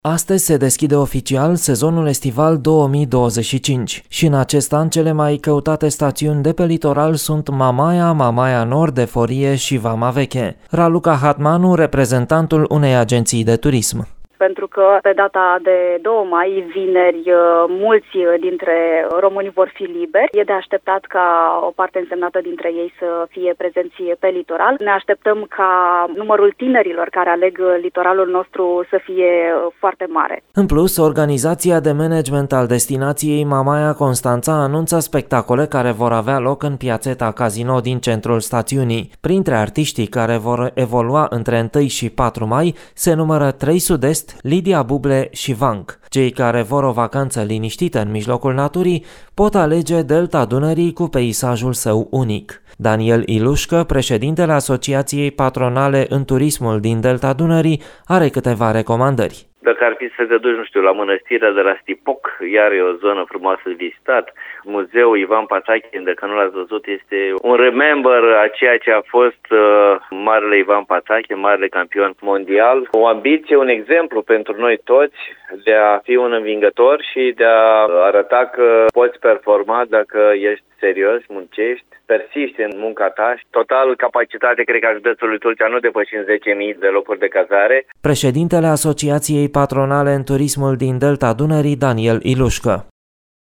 Astăzi se deschide oficial sezonul estival 2025 și în acest an cele mai căutate stațiuni de pe litoral sunt Mamaia, Mamaia Nord, Eforie și Vama Veche. Raluca Hatmanu, reprezentantul unei agenții de turism. Pentru că pe data de 2 mai, vineri, mulți dintre români vor fi liberi. E de așteptat ca o parte însemnată dintre ei să fie prezenți pe litoral. Ne așteptăm ca numărul tinerilor care aleg litoralul nostru să fie foarte mare. În plus, organizația de management al destinației Mamaia Constanța anunță spectacole care vor avea loc în piațeta Casino din centrul stațiunii. Printre artiștii care vor evolua între 1 și 4 mai se numără 3 Sud-Est, Lidia Buble și Vanc. Cei care vor o vacanță liniștită în mijlocul naturii pot alege Delta Dunării cu peisajul său unic. Daniel Ilușcă, președintele Asociației Patronale în Turismul din Delta Dunării, are câteva recomandări. Dacă ar fi să te duci, la mănăstirea de la Stipoc, iar e o zonă frumoasă de vizitat. Muzeul Ivan Pațache, dacă nu l-ați văzut, este un remember a ceea ce a fost marele Ivan Pațache, marele campion mondial. O ambiție, un exemplu pentru noi toți de a fi un învingător și de a arăta că poți performa dacă ești serios, muncești, persiști în munca ta. Total capacitate, cred că a județului Tulcea nu depășim 10.000 de locuri de cazare. Președintele Asociației Patronale în Turismul din Delta Dunării, Daniel Ilușcă.